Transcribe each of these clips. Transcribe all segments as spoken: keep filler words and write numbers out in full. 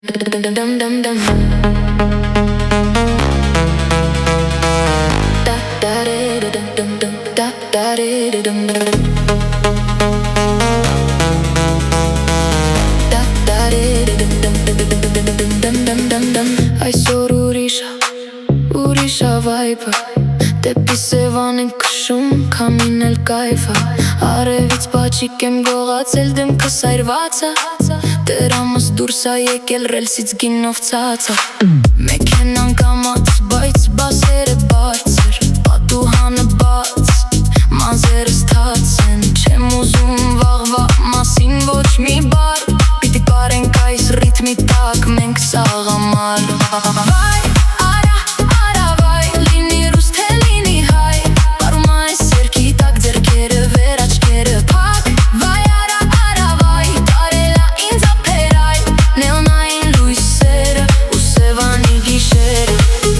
Այսօր ուրիշ ա, ուրիշ ա վայբը Դեպի Սևան ենք քշում, քամին էլ կայֆ ա Արևից բաճիկ եմ գողացել, դեմքս այրված ա Դրամս դուրս ա եկել, ռելսից գինով ցած ա Մեքենան կամաց, բայց բասերը բարձր Պատուհանը բաց, մազերս թաց են Չեմ ուզում վաղվա մասին ոչ մի բար Պիտի պարենք այս ռիթմի տակ, մենք սաղամար Վայ, արա, արա, վայ, լինի ռուս, թե լինի հայ Պարում այս երկի տակ, ձերքերը վեր, աչքերը փակ Վայ, արա, արա, վայ, տարել ա ինձ ափերայ Նեոնային լույսերը ու Սևանի գիշերը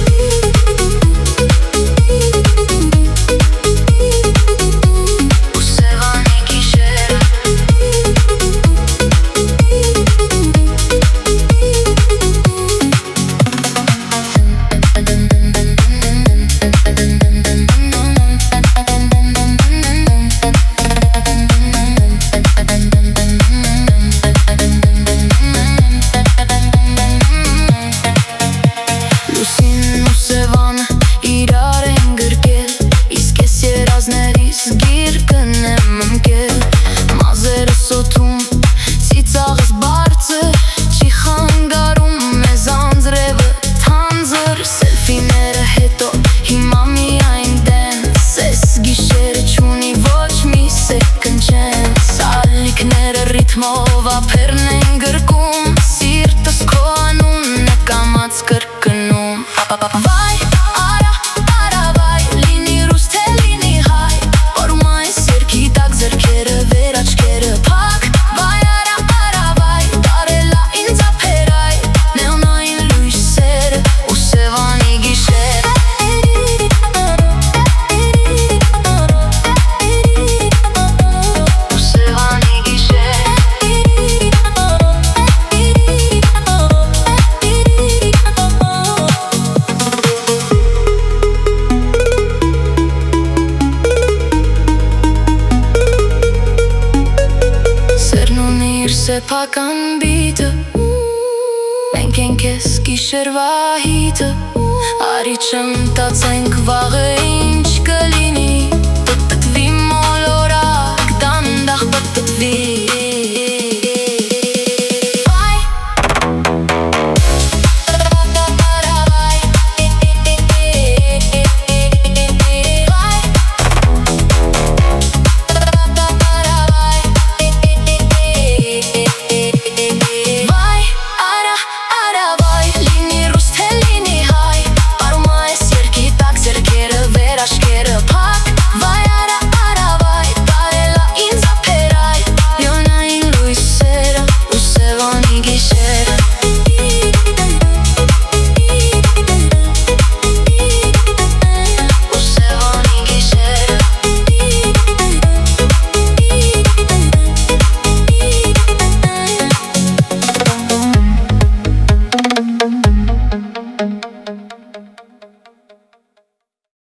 Ու Սևանի գիշերը Լուսինն ու Սևանը իրար են գրկել Իսկ ես երազներիս գիրկն եմ ընկել Մազերս օդում, ծիծաղս բարձր Չի խանգարում մեզ անձրևը թանձր Սելֆիները հետո, հիմա միայն դենս Ես գիշերը չունի ոչ մի second chance Սալիկները ռիթմով ափերն են գրկում Սիրտս քո անունն է կամաց կրկնում Վայ, արա, արա, վայ, լինի ռուս, թե լինի հայ Պարում այս երկի տակ, ձերքերը վեր, աչքերը փակ Վայ, արա, արա, վայ, տարել ա ինձ ափերայ Նեոնային լույսերը ու Սևանի գիշերը Ու Սևանի գիշերը Սեփական բիտը Մենք ենք ես գիշերվա հիտը Արի չմտածենք վաղը